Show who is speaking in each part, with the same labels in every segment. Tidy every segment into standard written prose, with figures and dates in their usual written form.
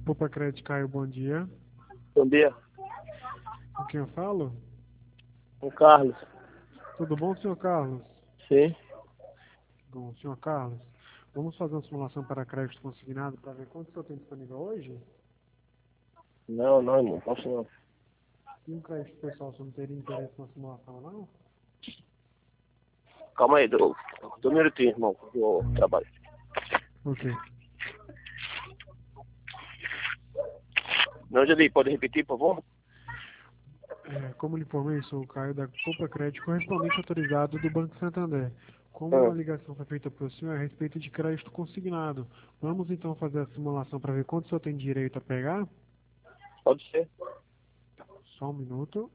Speaker 1: Poupa Crédito Caio, bom dia.
Speaker 2: Bom dia,
Speaker 1: Com quem eu falo?
Speaker 2: o Carlos.
Speaker 1: Tudo bom, senhor Carlos?
Speaker 2: Sim?
Speaker 1: Bom, senhor Carlos, vamos fazer uma simulação para crédito consignado para ver quanto o senhor tem disponível hoje?
Speaker 2: Não, irmão, posso não.
Speaker 1: E um crédito pessoal, você não teria interesse na simulação, não?
Speaker 2: Calma aí, do minutinho, irmão, do trabalho.
Speaker 1: Ok.
Speaker 2: Não, Jadi, pode repetir, por favor?
Speaker 1: Como lhe informei, sou o Caio da Poupa Crédito, correspondente autorizado do Banco Santander. Como a
Speaker 2: Ah,
Speaker 1: ligação foi feita para o senhor a respeito de crédito consignado, vamos então fazer a simulação para ver quanto o senhor tem direito a pegar?
Speaker 2: pode ser.
Speaker 1: Só um minuto.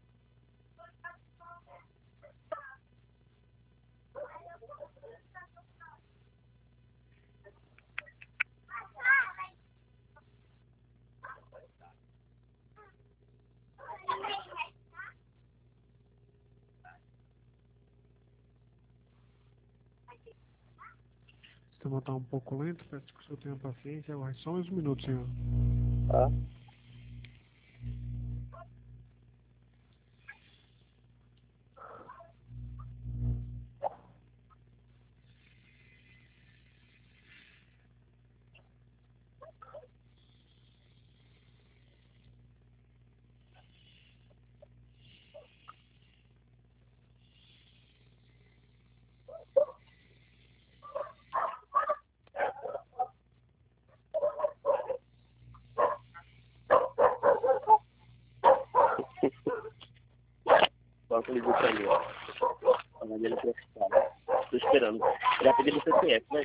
Speaker 1: O sistema está um pouco lento, peço que o senhor tenha paciência. Aguarde só uns minutos, senhor.
Speaker 2: Tá. Banco ligou pra mim, ó. Falando ele precisava. Tô esperando. Já pedi no CPF, né?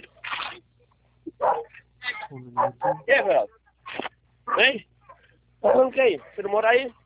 Speaker 1: Um minuto.
Speaker 2: E aí, velho? Vem? Tá falando o que aí? Você não mora aí?